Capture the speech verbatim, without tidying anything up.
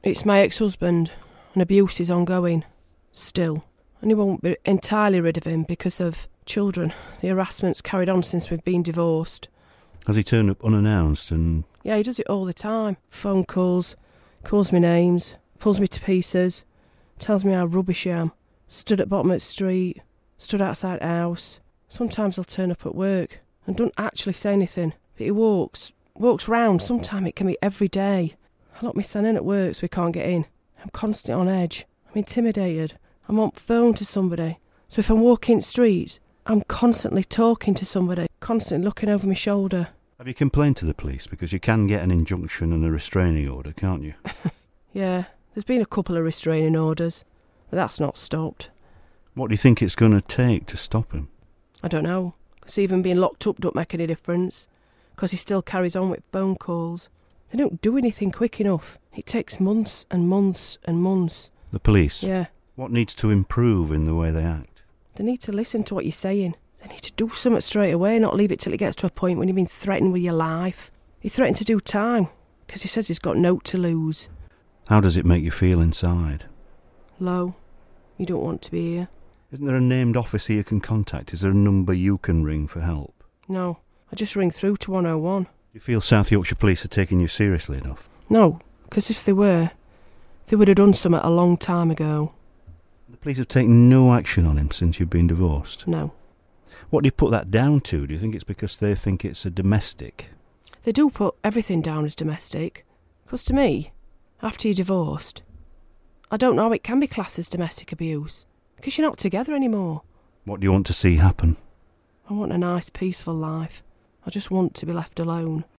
It's my ex-husband, and abuse is ongoing. Still. And he won't be entirely rid of him because of children. The harassment's carried on since we've been divorced. Has he turned up unannounced and... Yeah, he does it all the time. Phone calls, calls me names, pulls me to pieces, tells me how rubbish I am. Stood at bottom of the street, stood outside the house. Sometimes he'll turn up at work and don't actually say anything. But he walks, walks round. Sometimes it can be every day. I lock my son in at work so he can't get in. I'm constantly on edge. I'm intimidated. I'm on phone to somebody. So if I'm walking the streets, I'm constantly talking to somebody, constantly looking over my shoulder. Have you complained to the police? Because you can get an injunction and a restraining order, can't you? Yeah, there's been a couple of restraining orders, but that's not stopped. What do you think it's going to take to stop him? I don't know, because even being locked up don't make any difference, because he still carries on with phone calls. They don't do anything quick enough. It takes months and months and months. The police? Yeah. What needs to improve in the way they act? They need to listen to what you're saying. They need to do something straight away, not leave it till it gets to a point when you've been threatened with your life. He threatened to do time, because he says he's got no to lose. How does it make you feel inside? Low. You don't want to be here. Isn't there a named officer you can contact? Is there a number you can ring for help? No, I just ring through to one oh one. Do you feel South Yorkshire Police are taking you seriously enough? No, because if they were, they would have done something a long time ago. The police have taken no action on him since you've been divorced? No. What do you put that down to? Do you think it's because they think it's a domestic? They do put everything down as domestic. Because to me, after you're divorced, I don't know how it can be classed as domestic abuse. Because you're not together anymore. What do you want to see happen? I want a nice, peaceful life. I just want to be left alone.